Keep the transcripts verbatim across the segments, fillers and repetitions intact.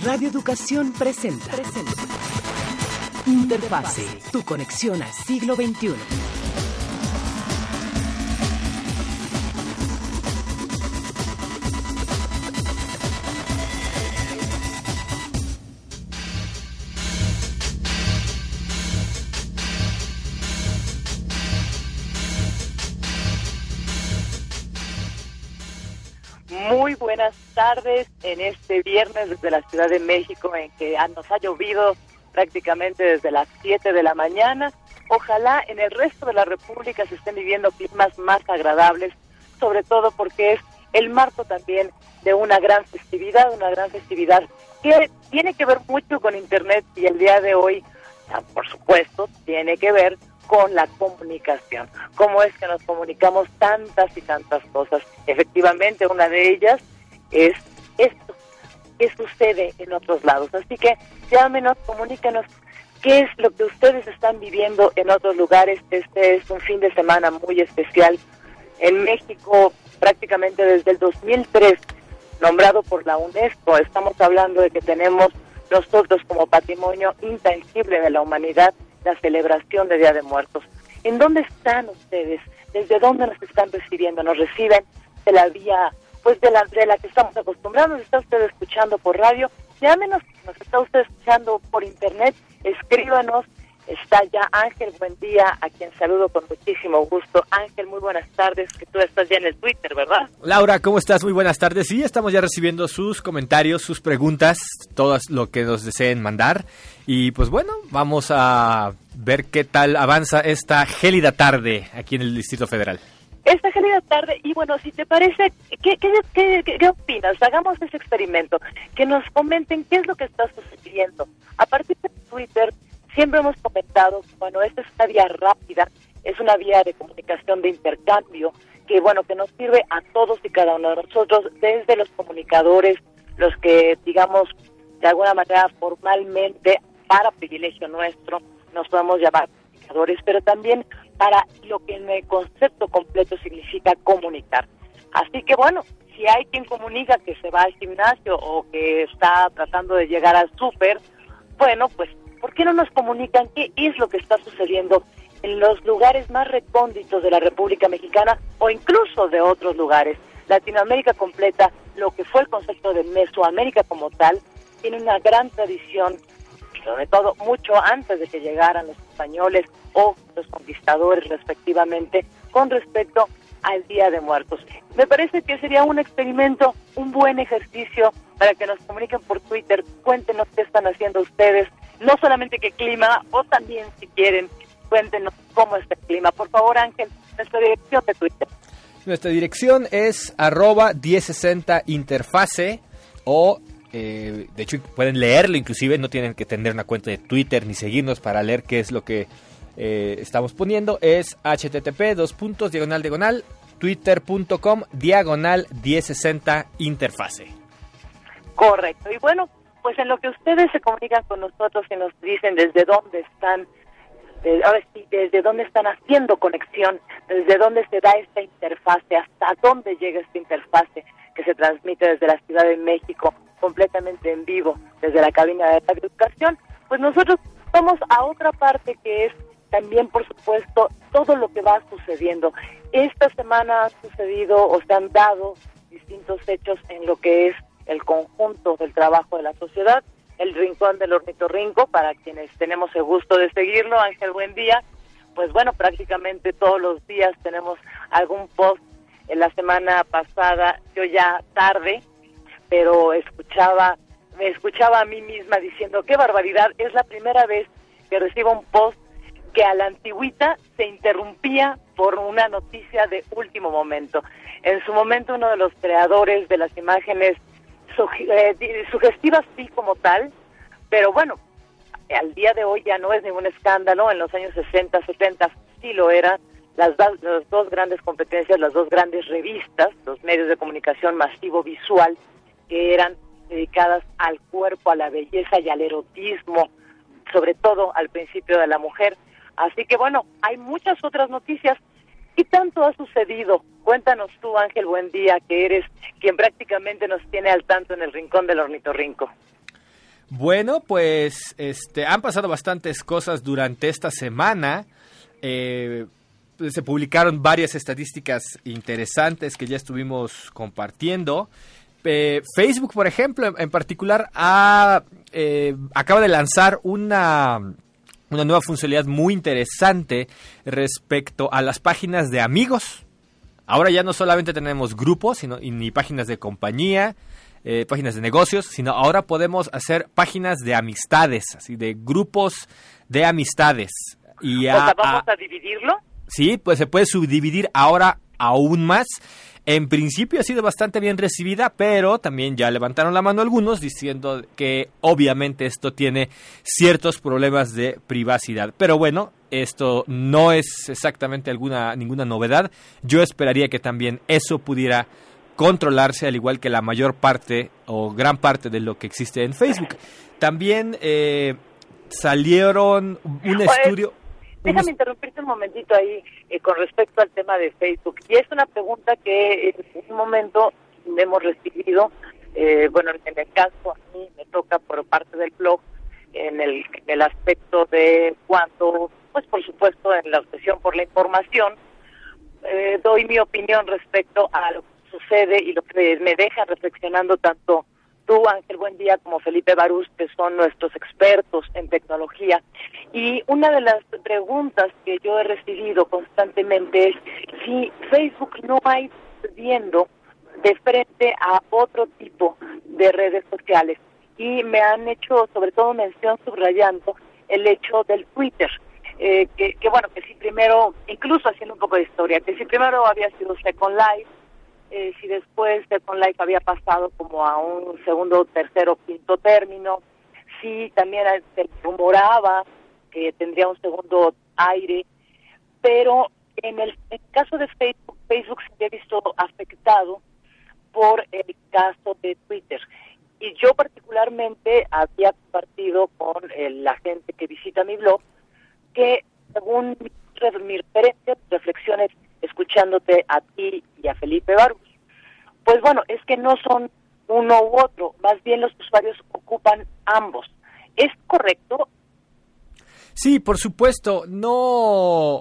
Radio Educación presenta. presenta. Interfase, tu conexión al siglo veintiuno. Muy buenas tardes en este viernes desde la Ciudad de México, en que nos ha llovido prácticamente desde las siete de la mañana. Ojalá en el resto de la República se estén viviendo climas más agradables, sobre todo porque es el marco también de una gran festividad, una gran festividad que tiene que ver mucho con Internet y el día de hoy, por supuesto, tiene que ver con la comunicación. Cómo es que nos comunicamos tantas y tantas cosas. Efectivamente, una de ellas es esto que sucede en otros lados. Así que llámenos, comuníquenos qué es lo que ustedes están viviendo en otros lugares. Este es un fin de semana muy especial. En México, prácticamente desde el dos mil tres, nombrado por la UNESCO, estamos hablando de que tenemos nosotros como patrimonio intangible de la humanidad la celebración de Día de Muertos. ¿En dónde están ustedes? ¿Desde dónde nos están recibiendo? ¿Nos reciben de la vía, pues de la, de la que estamos acostumbrados? ¿Nos está usted escuchando por radio? Llámenos, nos está usted escuchando por internet, escríbanos. Está ya Ángel Buendía, a quien saludo con muchísimo gusto. Ángel, muy buenas tardes, que tú estás ya en el Twitter, ¿verdad? Laura, ¿cómo estás? Muy buenas tardes. Sí, estamos ya recibiendo sus comentarios, sus preguntas, todo lo que nos deseen mandar. Y pues bueno, vamos a ver qué tal avanza esta gélida tarde aquí en el Distrito Federal. Esta gélida tarde, y bueno, si te parece, ¿qué, qué, qué, qué, qué opinas? Hagamos ese experimento, que nos comenten qué es lo que está sucediendo. A partir de Twitter, siempre hemos comentado que, bueno, esta es una vía rápida, es una vía de comunicación, de intercambio, que, bueno, que nos sirve a todos y cada uno de nosotros, desde los comunicadores, los que, digamos, de alguna manera formalmente, para privilegio nuestro, nos podemos llamar comunicadores, pero también para lo que en el concepto completo significa comunicar. Así que, bueno, si hay quien comunica que se va al gimnasio o que está tratando de llegar al súper, bueno, pues, ¿por qué no nos comunican qué es lo que está sucediendo en los lugares más recónditos de la República Mexicana o incluso de otros lugares? Latinoamérica completa, lo que fue el concepto de Mesoamérica como tal, tiene una gran tradición, sobre todo mucho antes de que llegaran los españoles o los conquistadores respectivamente, con respecto al Día de Muertos. Me parece que sería un experimento, un buen ejercicio para que nos comuniquen por Twitter. Cuéntenos qué están haciendo ustedes, no solamente qué clima, o también, si quieren, cuéntenos cómo está el clima. Por favor, Ángel, nuestra dirección de Twitter. Nuestra dirección es arroba diez sesenta interfase, o eh, de hecho pueden leerlo, inclusive no tienen que tener una cuenta de Twitter ni seguirnos para leer qué es lo que eh, estamos poniendo. Es http dos puntos diagonal diagonal twitter.com diagonal diez sesenta interfase. Correcto. Y bueno, pues en lo que ustedes se comunican con nosotros y nos dicen desde dónde están, de, ahora sí, desde dónde están haciendo conexión, desde dónde se da esta interfase, hasta dónde llega esta interfase que se transmite desde la Ciudad de México, completamente en vivo, desde la cabina de Radio Educación, pues nosotros vamos a otra parte que es también, por supuesto, todo lo que va sucediendo. Esta semana han sucedido o se han dado distintos hechos en lo que es el conjunto del trabajo de la sociedad, el Rincón del Ornitorrinco, para quienes tenemos el gusto de seguirlo. Ángel, buen día. Pues bueno, prácticamente todos los días tenemos algún post. En la semana pasada, yo ya tarde, pero escuchaba, me escuchaba a mí misma diciendo, qué barbaridad, es la primera vez que recibo un post que a la antigüita se interrumpía por una noticia de último momento. En su momento, uno de los creadores de las imágenes sugestivas, sí, como tal, pero bueno, al día de hoy ya no es ningún escándalo. En los años sesenta, setenta sí lo era. Las, las dos grandes competencias, las dos grandes revistas, los medios de comunicación masivo visual, que eran dedicadas al cuerpo, a la belleza y al erotismo, sobre todo al principio de la mujer. Así que bueno, hay muchas otras noticias. ¿Qué tanto ha sucedido? Cuéntanos tú, Ángel Buendía, que eres quien prácticamente nos tiene al tanto en el Rincón del Ornitorrinco. Bueno, pues este, han pasado bastantes cosas durante esta semana. Eh, se publicaron varias estadísticas interesantes que ya estuvimos compartiendo. Eh, Facebook, por ejemplo, en, en particular, ha, eh, acaba de lanzar una, una nueva funcionalidad muy interesante respecto a las páginas de amigos. Ahora ya no solamente tenemos grupos, sino y ni páginas de compañía, Eh, páginas de negocios, sino ahora podemos hacer páginas de amistades, así de grupos de amistades. Y a, o sea, ¿vamos a, a dividirlo? Sí, pues se puede subdividir ahora aún más. En principio ha sido bastante bien recibida, pero también ya levantaron la mano algunos diciendo que obviamente esto tiene ciertos problemas de privacidad. Pero bueno, esto no es exactamente alguna ninguna novedad. Yo esperaría que también eso pudiera controlarse, al igual que la mayor parte o gran parte de lo que existe en Facebook. También eh, salieron un Oye, estudio... Déjame unos... interrumpirte un momentito ahí eh, con respecto al tema de Facebook. Y es una pregunta que en un momento hemos recibido, eh, bueno, en el caso a mí me toca por parte del blog, en el, en el aspecto de cuando, pues por supuesto en la obsesión por la información, eh, doy mi opinión respecto a lo que sucede y lo que me deja reflexionando tanto tú, Ángel Buendía, como Felipe Barús, que son nuestros expertos en tecnología. Y una de las preguntas que yo he recibido constantemente es si Facebook no ha ido viendo de frente a otro tipo de redes sociales. Y me han hecho, sobre todo, mención subrayando el hecho del Twitter. Eh, que, que bueno, que si primero, incluso haciendo un poco de historia, que si primero había sido Second Life, Eh, si después Second Life había pasado como a un segundo, tercero, quinto término, si también se rumoraba que tendría un segundo aire, pero en el, en el caso de Facebook, Facebook se había visto afectado por el caso de Twitter. Y yo particularmente había compartido con eh, la gente que visita mi blog que según mis referencias, reflexiones, escuchándote a ti y a Felipe Barús, pues bueno, es que no son uno u otro, más bien los usuarios ocupan ambos. ¿Es correcto? Sí, por supuesto. No,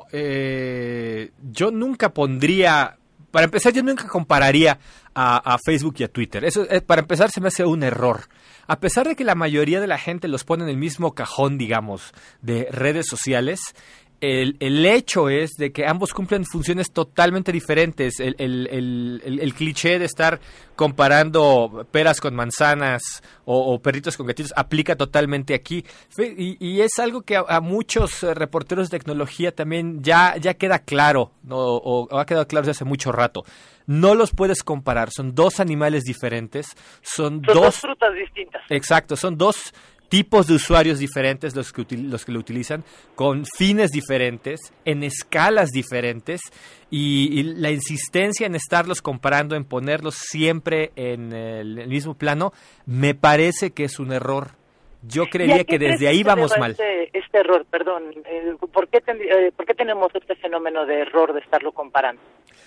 eh, yo nunca pondría, para empezar, yo nunca compararía a, a Facebook y a Twitter. Eso, eh, para empezar, se me hace un error. A pesar de que la mayoría de la gente los pone en el mismo cajón, digamos, de redes sociales, El, el hecho es de que ambos cumplen funciones totalmente diferentes. El, el, el, el, el cliché de estar comparando peras con manzanas o, o perritos con gatitos aplica totalmente aquí. Y, y es algo que a, a muchos reporteros de tecnología también ya, ya queda claro, ¿no? o, o ha quedado claro desde hace mucho rato. No los puedes comparar, son dos animales diferentes, son, son dos, dos frutas distintas. Exacto, son dos tipos de usuarios diferentes los que, util, los que lo utilizan, con fines diferentes, en escalas diferentes, y, y la insistencia en estarlos comparando, en ponerlos siempre en el, el mismo plano, me parece que es un error. Yo creería que desde ahí vamos mal. Este, este error, perdón, eh, ¿por qué, ten, eh, ¿por qué tenemos este fenómeno de error de estarlo comparando?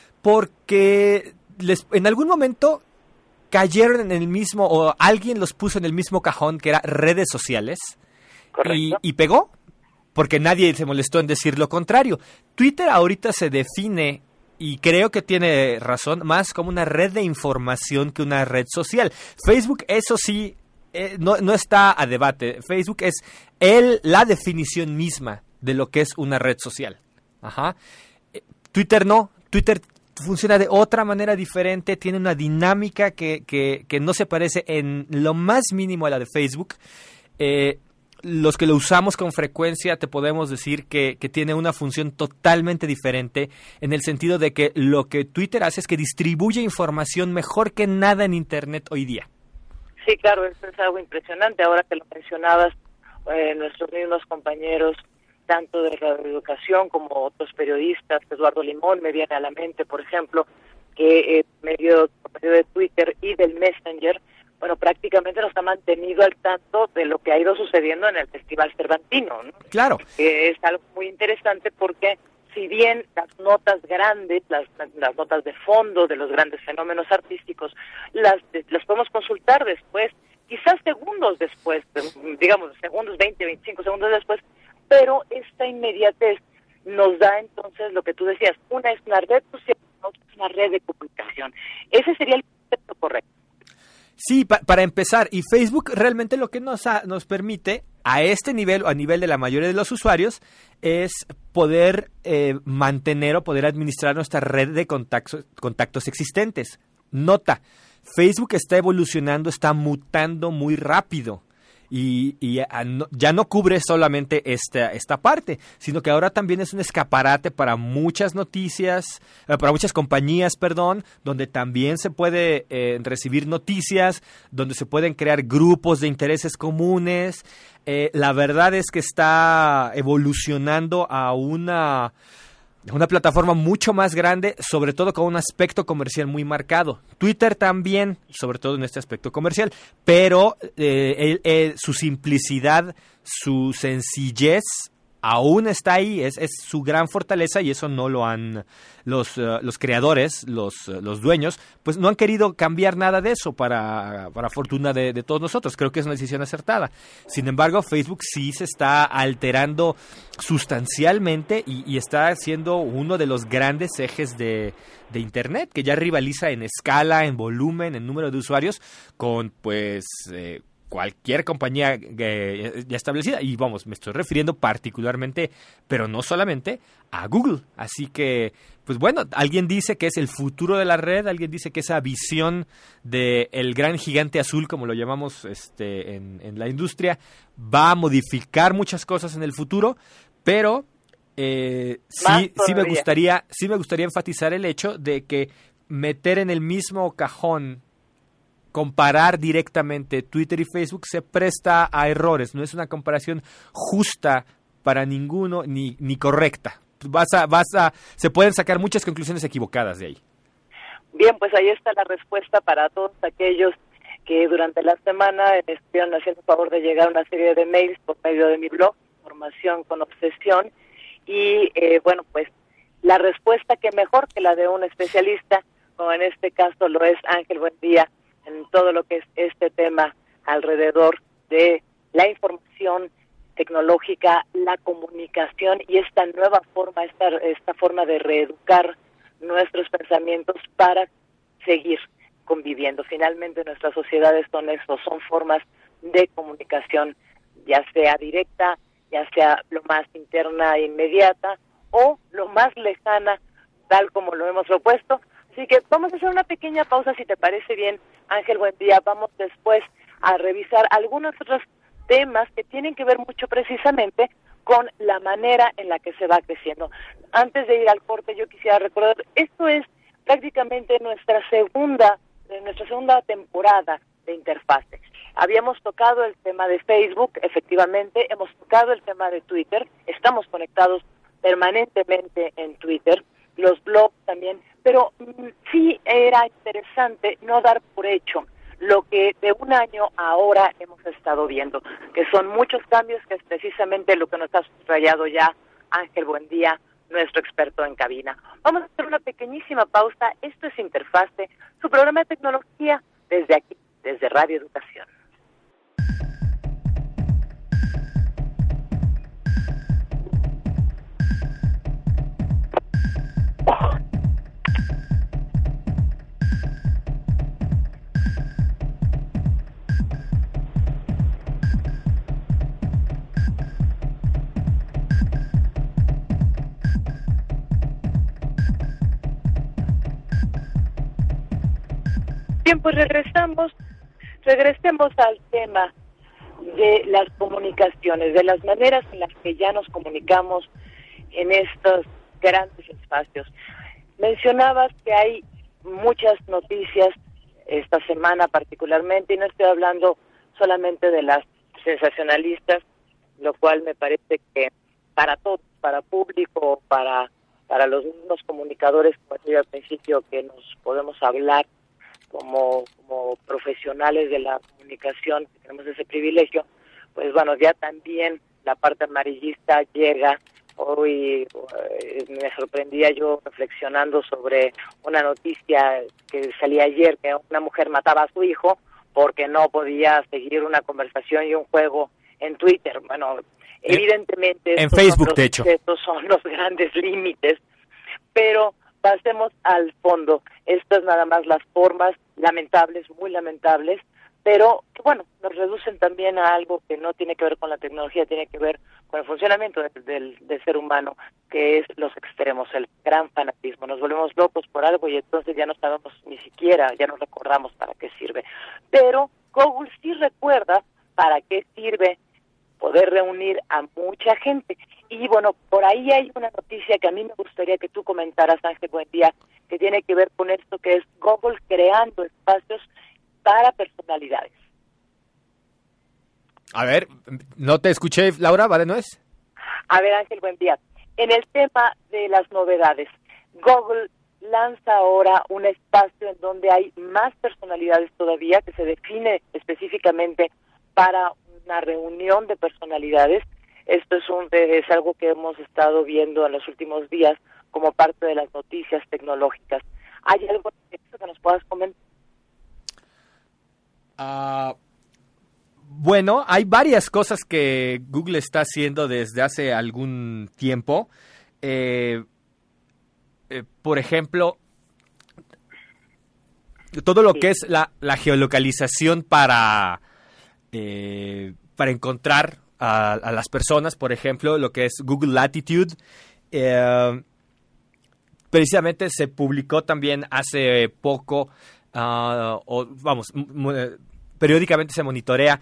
Porque les, en algún momento cayeron en el mismo, o alguien los puso en el mismo cajón que era redes sociales. Y, y pegó, porque nadie se molestó en decir lo contrario. Twitter ahorita se define, y creo que tiene razón, más como una red de información que una red social. Facebook, eso sí, eh, no, no está a debate. Facebook es el, la definición misma de lo que es una red social. Ajá. Twitter no, Twitter funciona de otra manera diferente, tiene una dinámica que, que, que no se parece en lo más mínimo a la de Facebook. Eh, los que lo usamos con frecuencia te podemos decir que, que tiene una función totalmente diferente, en el sentido de que lo que Twitter hace es que distribuye información mejor que nada en Internet hoy día. Sí, claro, eso es algo impresionante. Ahora que lo mencionabas, eh, nuestros mismos compañeros, tanto de radioeducación como otros periodistas, Eduardo Limón me viene a la mente, por ejemplo, que eh, medio, por medio de Twitter y del Messenger, bueno, prácticamente nos ha mantenido al tanto de lo que ha ido sucediendo en el Festival Cervantino, ¿no? Claro. Eh, es algo muy interesante porque si bien las notas grandes, las, las notas de fondo de los grandes fenómenos artísticos, las, las podemos consultar después, quizás según segundos después, digamos segundos, veinte, veinticinco segundos después, pero esta inmediatez nos da entonces lo que tú decías, una es una red social, otra es una red de comunicación. Ese sería el concepto correcto. Sí, pa- para empezar, y Facebook realmente lo que nos, ha, nos permite a este nivel, o a nivel de la mayoría de los usuarios, es poder eh, mantener o poder administrar nuestra red de contactos, contactos existentes. Nota, Facebook está evolucionando, está mutando muy rápido. Y, y a, no, ya no cubre solamente esta, esta parte, sino que ahora también es un escaparate para muchas noticias, eh, para muchas compañías, perdón, donde también se puede eh, recibir noticias, donde se pueden crear grupos de intereses comunes. Eh, la verdad es que está evolucionando a una... una plataforma mucho más grande, sobre todo con un aspecto comercial muy marcado. Twitter también, sobre todo en este aspecto comercial, pero eh, el, el, su simplicidad, su sencillez aún está ahí, es, es su gran fortaleza y eso no lo han, los, uh, los creadores, los, uh, los dueños, pues no han querido cambiar nada de eso para, para fortuna de, de todos nosotros. Creo que es una decisión acertada. Sin embargo, Facebook sí se está alterando sustancialmente y, y está siendo uno de los grandes ejes de, de Internet, que ya rivaliza en escala, en volumen, en número de usuarios con, pues... Eh, cualquier compañía eh, ya establecida, y vamos, me estoy refiriendo particularmente, pero no solamente, a Google. Así que, pues bueno, alguien dice que es el futuro de la red, alguien dice que esa visión de el gran gigante azul, como lo llamamos este en, en la industria, va a modificar muchas cosas en el futuro, pero eh, sí, sí me gustaría, sí me gustaría enfatizar el hecho de que meter en el mismo cajón, comparar directamente Twitter y Facebook se presta a errores, no es una comparación justa para ninguno ni, ni correcta. Vas a, vas a, se pueden sacar muchas conclusiones equivocadas de ahí. Bien, pues ahí está la respuesta para todos aquellos que durante la semana me estuvieron haciendo favor de llegar una serie de mails por medio de mi blog, Formación con Obsesión, y eh, bueno, pues la respuesta que mejor que la de un especialista, como en este caso lo es Ángel Buendía, en todo lo que es este tema alrededor de la información tecnológica, la comunicación y esta nueva forma, esta, esta forma de reeducar nuestros pensamientos para seguir conviviendo. Finalmente nuestras sociedades son eso, son formas de comunicación, ya sea directa, ya sea lo más interna e inmediata o lo más lejana, tal como lo hemos propuesto. Así que vamos a hacer una pequeña pausa, si te parece bien, Ángel, buen día. Vamos después a revisar algunos otros temas que tienen que ver mucho precisamente con la manera en la que se va creciendo. Antes de ir al corte, yo quisiera recordar, esto es prácticamente nuestra segunda, nuestra segunda temporada de Interfase. Habíamos tocado el tema de Facebook, efectivamente, hemos tocado el tema de Twitter, estamos conectados permanentemente en Twitter, los blogs también, pero mm, sí era interesante no dar por hecho lo que de un año a ahora hemos estado viendo, que son muchos cambios, que es precisamente lo que nos ha subrayado ya Ángel Buendía, nuestro experto en cabina. Vamos a hacer una pequeñísima pausa. Esto es Interfase, su programa de tecnología desde aquí, desde Radio Educación. Bien, pues regresamos, regresemos al tema de las comunicaciones, de las maneras en las que ya nos comunicamos en estos grandes espacios. Mencionabas que hay muchas noticias esta semana particularmente, y no estoy hablando solamente de las sensacionalistas, lo cual me parece que para todos, para público, para, para los mismos comunicadores, como decía al principio, que nos podemos hablar como, como profesionales de la comunicación, que tenemos ese privilegio, pues bueno, ya también la parte amarillista llega. Hoy eh, me sorprendía yo reflexionando sobre una noticia que salía ayer, que una mujer mataba a su hijo porque no podía seguir una conversación y un juego en Twitter. Bueno, evidentemente en Facebook, de hecho, estos son los grandes límites, pero pasemos al fondo. Estas nada más las formas lamentables, muy lamentables, pero que bueno, nos reducen también a algo que no tiene que ver con la tecnología, tiene que ver con el funcionamiento del, del, del ser humano, que es los extremos, el gran fanatismo. Nos volvemos locos por algo y entonces ya no sabemos ni siquiera, ya no recordamos para qué sirve. Pero Google sí recuerda para qué sirve poder reunir a mucha gente. Y bueno, por ahí hay una noticia que a mí me gustaría que tú comentaras, Ángel Buendía, que tiene que ver con esto, que es Google creando espacios para personalidades. A ver, no te escuché, Laura, ¿vale? ¿No es? A ver, Ángel Buendía, en el tema de las novedades, Google lanza ahora un espacio en donde hay más personalidades todavía, que se define específicamente para una reunión de personalidades. Esto es un es algo que hemos estado viendo en los últimos días como parte de las noticias tecnológicas. ¿Hay algo que nos puedas comentar? Uh, bueno, hay varias cosas que Google está haciendo desde hace algún tiempo. Eh, eh, por ejemplo, todo lo sí. que es la, la geolocalización para, eh, para encontrar a, a las personas, por ejemplo, lo que es Google Latitude. Eh, precisamente se publicó también hace poco, uh, o, vamos, m- periódicamente se monitorea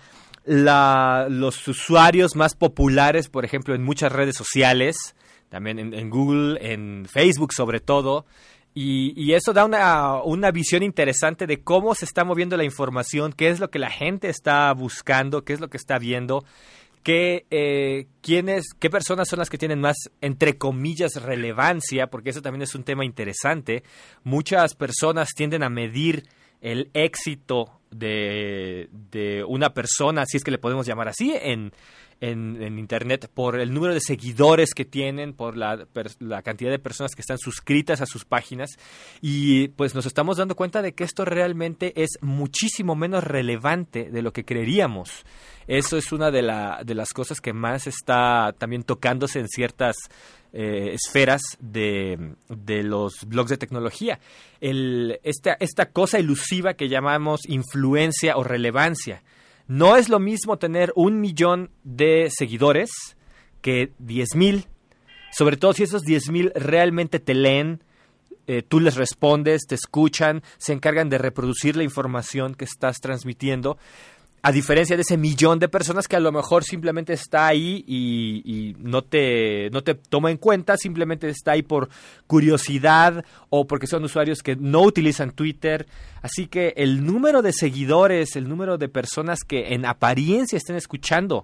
la, los usuarios más populares, por ejemplo, en muchas redes sociales, también en, en Google, en Facebook sobre todo, y, y eso da una, una visión interesante de cómo se está moviendo la información, qué es lo que la gente está buscando, qué es lo que está viendo, qué, eh, quiénes, qué personas son las que tienen más, entre comillas, relevancia, porque eso también es un tema interesante. Muchas personas tienden a medir el éxito de, de una persona, si es que le podemos llamar así, en, en, en Internet, por el número de seguidores que tienen, por la, per, la cantidad de personas que están suscritas a sus páginas, y pues nos estamos dando cuenta de que esto realmente es muchísimo menos relevante de lo que creeríamos. Eso es una de, la, de las cosas que más está también tocándose en ciertas eh, esferas de, de los blogs de tecnología. El, esta, esta cosa elusiva que llamamos influencia o relevancia. No es lo mismo tener un millón de seguidores que diez mil, sobre todo si esos diez mil realmente te leen, eh, tú les respondes, te escuchan, se encargan de reproducir la información que estás transmitiendo. A diferencia de ese millón de personas que a lo mejor simplemente está ahí y, y no te no te toma en cuenta, simplemente está ahí por curiosidad o porque son usuarios que no utilizan Twitter. Así que el número de seguidores, el número de personas que en apariencia estén escuchando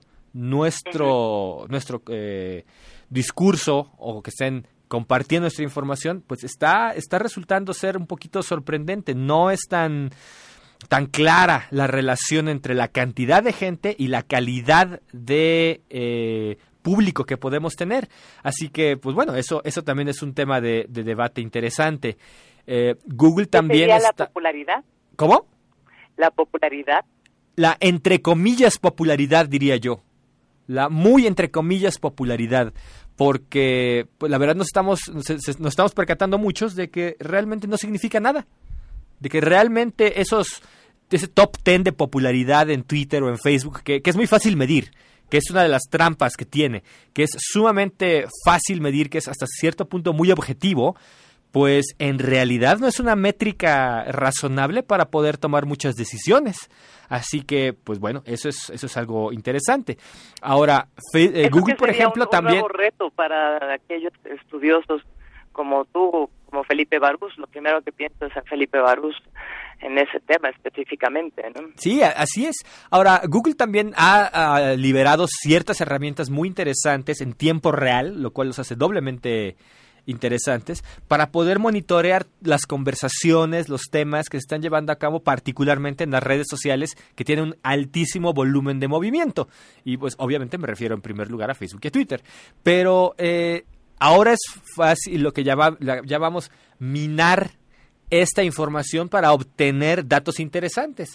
nuestro, nuestro eh, discurso o que estén compartiendo nuestra información, pues está, está resultando ser un poquito sorprendente. No es tan... tan clara la relación entre la cantidad de gente y la calidad de eh, público que podemos tener. Así que, pues bueno, eso eso también es un tema de, de debate interesante. Eh, Google también ¿Sería está... la popularidad? ¿Cómo? ¿La popularidad? La entre comillas popularidad, diría yo. La muy entre comillas popularidad. Porque, pues la verdad nos estamos, nos, nos estamos percatando muchos de que realmente no significa nada. De que realmente esos ese top diez de popularidad en Twitter o en Facebook, que, que es muy fácil medir, que es una de las trampas que tiene, que es sumamente fácil medir, que es hasta cierto punto muy objetivo, pues en realidad no es una métrica razonable para poder tomar muchas decisiones. Así que, pues bueno, eso es eso es algo interesante. Ahora, fe, eh, Google, por ejemplo, un, también... un nuevo reto para aquellos estudiosos como tú, como Felipe Barús. Lo primero que pienso es en Felipe Barús en ese tema específicamente, ¿no? Sí, así es. Ahora, Google también ha, ha liberado ciertas herramientas muy interesantes en tiempo real, lo cual los hace doblemente interesantes, para poder monitorear las conversaciones, los temas que se están llevando a cabo, particularmente en las redes sociales que tienen un altísimo volumen de movimiento. Y pues obviamente me refiero en primer lugar a Facebook y a Twitter. Pero eh, ahora es fácil lo que llama, llamamos minar esta información para obtener datos interesantes.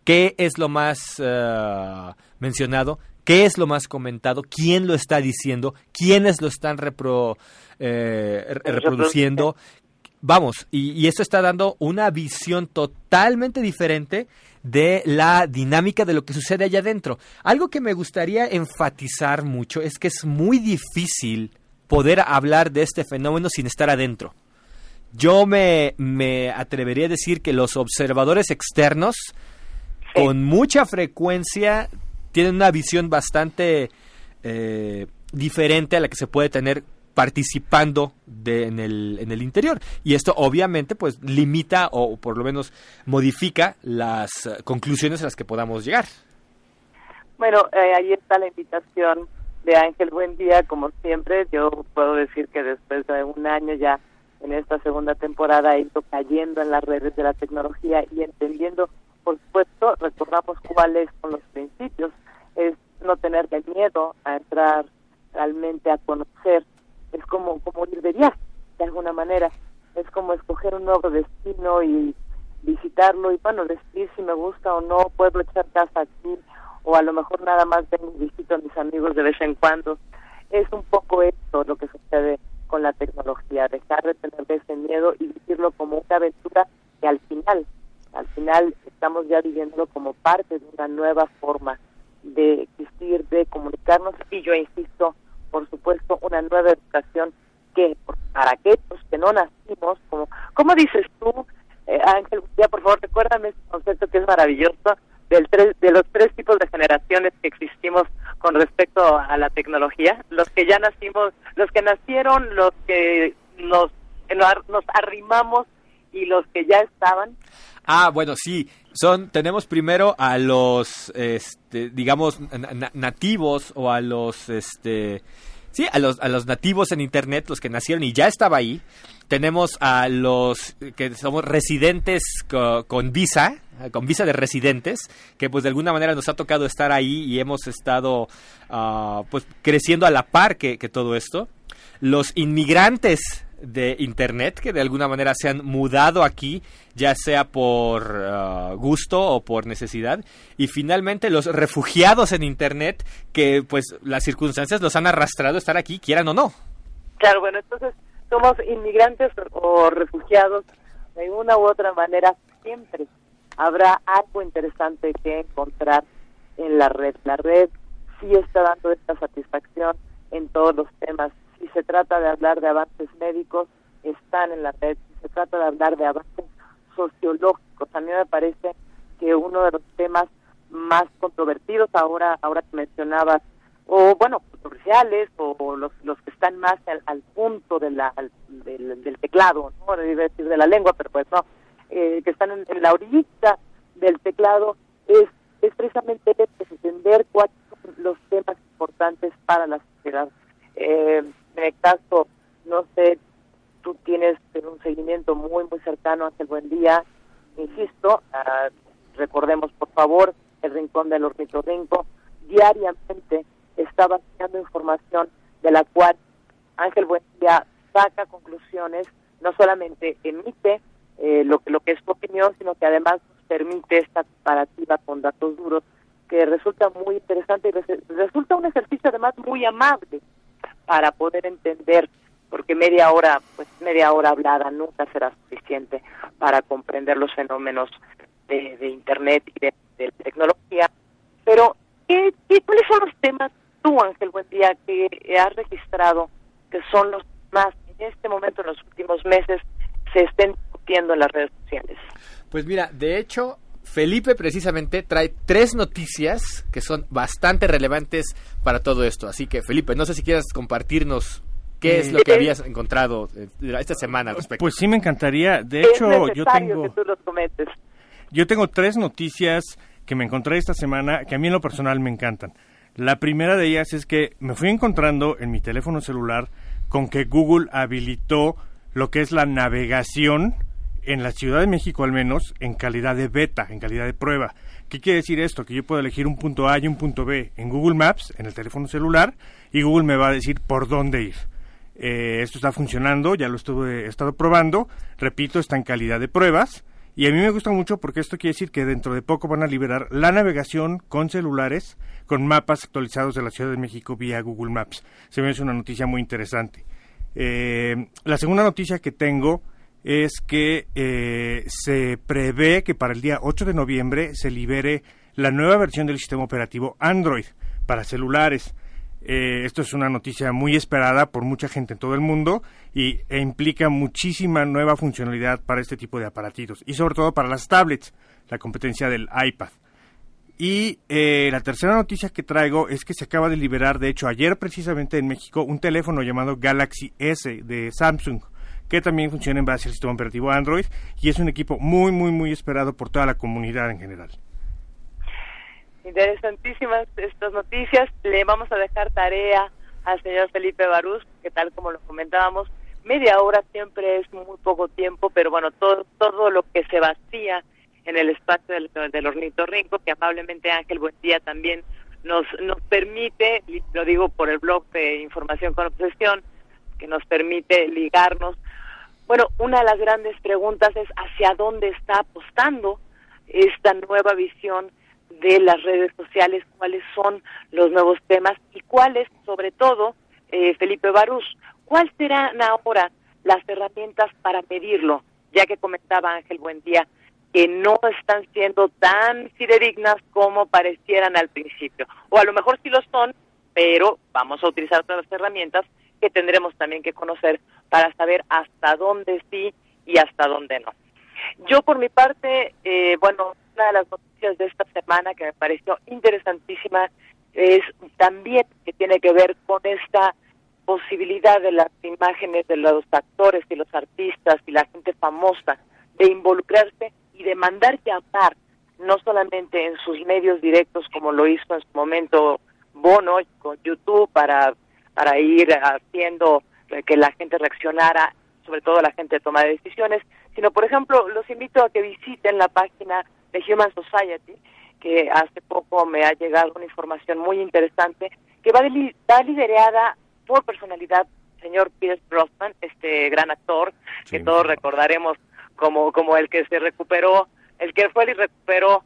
¿Qué es lo más uh, mencionado? ¿Qué es lo más comentado? ¿Quién lo está diciendo? ¿Quiénes lo están repro, eh, reproduciendo? Vamos, y, y esto está dando una visión totalmente diferente de la dinámica de lo que sucede allá adentro. Algo que me gustaría enfatizar mucho es que es muy difícil poder hablar de este fenómeno sin estar adentro. Yo me, me atrevería a decir que los observadores externos, sí, con mucha frecuencia tienen una visión bastante eh, diferente a la que se puede tener participando de, en, el, en el interior. Y esto obviamente pues limita o por lo menos modifica las uh, conclusiones a las que podamos llegar. Bueno, eh, ahí está la invitación de Ángel Buendía, como siempre. Yo puedo decir que después de un año ya en esta segunda temporada he ido cayendo en las redes de la tecnología y entendiendo, por supuesto, recordamos cuáles son los principios. Es no tenerle miedo a entrar realmente a conocer. Es como, como ir de viaje, de alguna manera. Es como escoger un nuevo destino y visitarlo y, bueno, decidir si me gusta o no, puedo echar casa aquí, o a lo mejor nada más vengo y visito a mis amigos de vez en cuando. Es un poco esto lo que sucede con la tecnología, dejar de tener ese miedo y vivirlo como una aventura que al final, al final estamos ya viviendo como parte de una nueva forma de existir, de comunicarnos, y yo insisto, por supuesto, una nueva educación que para aquellos que no nacimos, como, ¿cómo dices tú, eh, Ángel? Ya, por favor, recuérdame este concepto que es maravilloso, del tres, de los tres tipos de generaciones que existimos con respecto a la tecnología, los que ya nacimos, los que nacieron, los que nos, nos arrimamos y los que ya estaban. Ah, bueno, sí, son, tenemos primero a los, este, digamos, na- nativos o a los, este, sí, a los, a los nativos en Internet, los que nacieron y ya estaba ahí. Tenemos a los que somos residentes co- con visa, con visa de residentes, que pues de alguna manera nos ha tocado estar ahí y hemos estado, uh, pues, creciendo a la par que, que todo esto. Los inmigrantes de Internet, que de alguna manera se han mudado aquí, ya sea por uh, gusto o por necesidad, y finalmente los refugiados en Internet, que pues las circunstancias los han arrastrado a estar aquí, quieran o no. Claro, bueno, entonces somos inmigrantes o refugiados, de una u otra manera siempre habrá algo interesante que encontrar en la red. La red sí está dando esta satisfacción en todos los temas. Si se trata de hablar de avances médicos, están en la red. Si se trata de hablar de avances sociológicos, a mí me parece que uno de los temas más controvertidos ahora, ahora que mencionabas, o bueno, controversiales, o, o los, los que están más al, al punto de la, al, del, del teclado, no debo decir de la lengua, pero pues no, eh, que están en, en la orillita del teclado, es, es precisamente entender cuáles son los temas importantes para la sociedad. Eh, en el caso, no sé, tú tienes un seguimiento muy, muy cercano, Ángel Buendía, insisto, uh, recordemos por favor el Rincón del Ornitorrinco, diariamente está vaciando información de la cual Ángel Buendía saca conclusiones, no solamente emite eh, lo, lo que es su opinión, sino que además nos permite esta comparativa con datos duros, que resulta muy interesante y res- resulta un ejercicio además muy amable para poder entender, porque media hora, pues media hora hablada nunca será suficiente para comprender los fenómenos de, de Internet y de, de tecnología. Pero, ¿qué, qué, ¿cuáles son los temas tú, Ángel Buendía, que has registrado que son los más, en este momento, en los últimos meses, se estén discutiendo en las redes sociales? Pues mira, de hecho, Felipe precisamente trae tres noticias que son bastante relevantes para todo esto. Así que, Felipe, no sé si quieras compartirnos qué es lo que habías encontrado esta semana al respecto. Pues sí, me encantaría. De es hecho, yo tengo que tú los comentes. Yo tengo tres noticias que me encontré esta semana que a mí en lo personal me encantan. La primera de ellas es que me fui encontrando en mi teléfono celular con que Google habilitó lo que es la navegación en la Ciudad de México, al menos, en calidad de beta, en calidad de prueba. ¿Qué quiere decir esto? Que yo puedo elegir un punto A y un punto B en Google Maps, en el teléfono celular, y Google me va a decir por dónde ir. Eh, esto está funcionando, ya lo estuve, he estado probando, repito, está en calidad de pruebas, Y a mí me gusta mucho porque esto quiere decir que dentro de poco van a liberar la navegación con celulares, con mapas actualizados de la Ciudad de México vía Google Maps. Se me hace una noticia muy interesante. Eh, la segunda noticia que tengo es que eh, se prevé que para el día ocho de noviembre se libere la nueva versión del sistema operativo Android para celulares. Eh, esto es una noticia muy esperada por mucha gente en todo el mundo y, e implica muchísima nueva funcionalidad para este tipo de aparatitos y sobre todo para las tablets, la competencia del iPad. Y eh, la tercera noticia que traigo es que se acaba de liberar, de hecho ayer precisamente en México, un teléfono llamado Galaxy S de Samsung, que también funciona en base al sistema operativo Android y es un equipo muy, muy, muy esperado por toda la comunidad en general. Interesantísimas estas noticias. Le vamos a dejar tarea al señor Felipe Barús, que tal como lo comentábamos, media hora siempre es muy poco tiempo, pero bueno, todo todo lo que se vacía en el espacio del, del ornitorrinco, que amablemente Ángel Buendía también nos nos permite, lo digo por el blog de Información con Obsesión, que nos permite ligarnos. Bueno, una de las grandes preguntas es hacia dónde está apostando esta nueva visión de las redes sociales, cuáles son los nuevos temas y cuáles, sobre todo, eh, Felipe Barús, cuáles serán ahora las herramientas para medirlo, ya que comentaba Ángel Buendía que no están siendo tan fidedignas como parecieran al principio, o a lo mejor sí lo son, pero vamos a utilizar otras herramientas que tendremos también que conocer para saber hasta dónde sí y hasta dónde no. Yo por mi parte, eh, bueno, una de las noticias de esta semana que me pareció interesantísima es también que tiene que ver con esta posibilidad de las imágenes de los actores y los artistas y la gente famosa de involucrarse y de mandar llamar, no solamente en sus medios directos como lo hizo en su momento Bono con YouTube para, para ir haciendo que la gente reaccionara, sobre todo la gente de toma de decisiones, sino, por ejemplo, los invito a que visiten la página de Human Society, que hace poco me ha llegado una información muy interesante, que va, de, va liderada por personalidad, señor Pierce Brosnan, este gran actor, sí, que todos recordaremos como como el que se recuperó, el que fue y recuperó,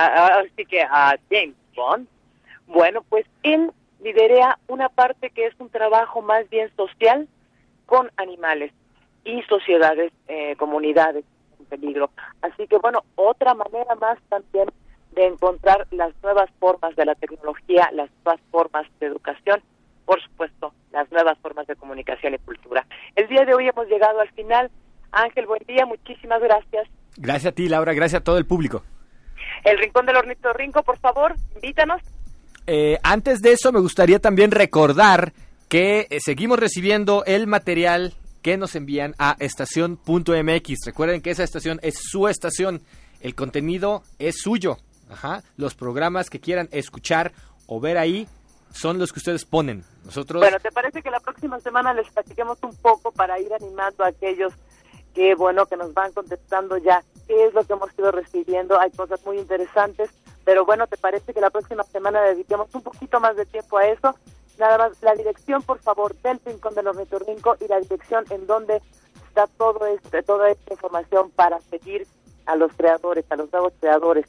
así que a James Bond. Bueno, pues él lidera una parte que es un trabajo más bien social con animales y sociedades, eh, comunidades en peligro. Así que bueno, otra manera más también de encontrar las nuevas formas de la tecnología, las nuevas formas de educación, por supuesto, las nuevas formas de comunicación y cultura. El día de hoy hemos llegado al final. Ángel, buen día, muchísimas gracias. Gracias a ti, Laura, gracias a todo el público. El Rincón del Ornitorrinco, por favor, invítanos. Eh, antes de eso, me gustaría también recordar que eh, seguimos recibiendo el material que nos envían a estación punto m x. Recuerden que esa estación es su estación, el contenido es suyo. Ajá. Los programas que quieran escuchar o ver ahí son los que ustedes ponen. Nosotros. Bueno, ¿te parece que la próxima semana les platiquemos un poco para ir animando a aquellos que, bueno, que nos van contestando ya qué es lo que hemos ido recibiendo? Hay cosas muy interesantes, pero bueno, ¿te parece que la próxima semana dediquemos un poquito más de tiempo a eso? Nada más, la dirección, por favor, del Rincón del Ornitorrinco y la dirección en donde está todo este, toda esta información para seguir a los creadores, a los nuevos creadores.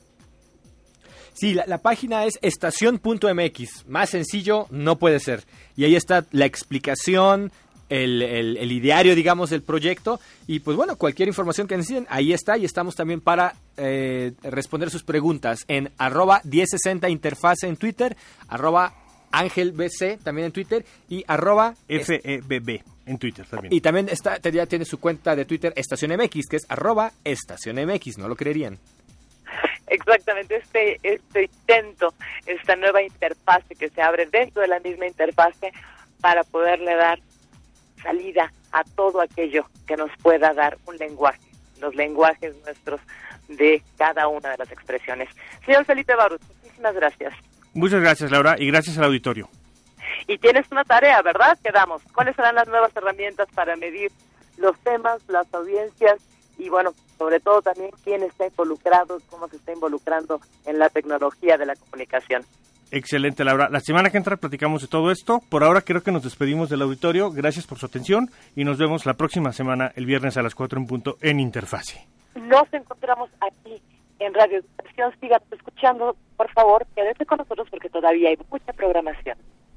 Sí, la, la página es estación punto m x. Más sencillo no puede ser. Y ahí está la explicación, el, el, el ideario, digamos, del proyecto. Y pues bueno, cualquier información que necesiten, ahí está. Y estamos también para eh, responder sus preguntas en arroba diez sesenta interfase en Twitter, arroba Ángel B C también en Twitter y arroba F E B B en Twitter también. Y también está, ya tiene su cuenta de Twitter Estación M X, que es arroba Estación M X, no lo creerían. Exactamente, este, este intento, esta nueva interfase que se abre dentro de la misma interfase para poderle dar salida a todo aquello que nos pueda dar un lenguaje, los lenguajes nuestros de cada una de las expresiones. Señor Felipe Barús, muchísimas gracias. Muchas gracias, Laura, y gracias al auditorio. Y tienes una tarea, ¿verdad? Quedamos. ¿Cuáles serán las nuevas herramientas para medir los temas, las audiencias y, bueno, sobre todo también quién está involucrado, cómo se está involucrando en la tecnología de la comunicación? Excelente, Laura. La semana que entra platicamos de todo esto. Por ahora creo que nos despedimos del auditorio. Gracias por su atención y nos vemos la próxima semana, el viernes a las cuatro en punto, en Interfase. Nos encontramos aquí en Radio Educación. Sigan escuchando, por favor, quédense con nosotros porque todavía hay mucha programación.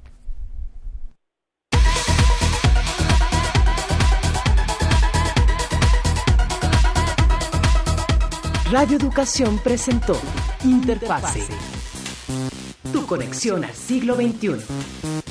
Radio Educación presentó Interfase. Tu conexión al siglo veintiuno.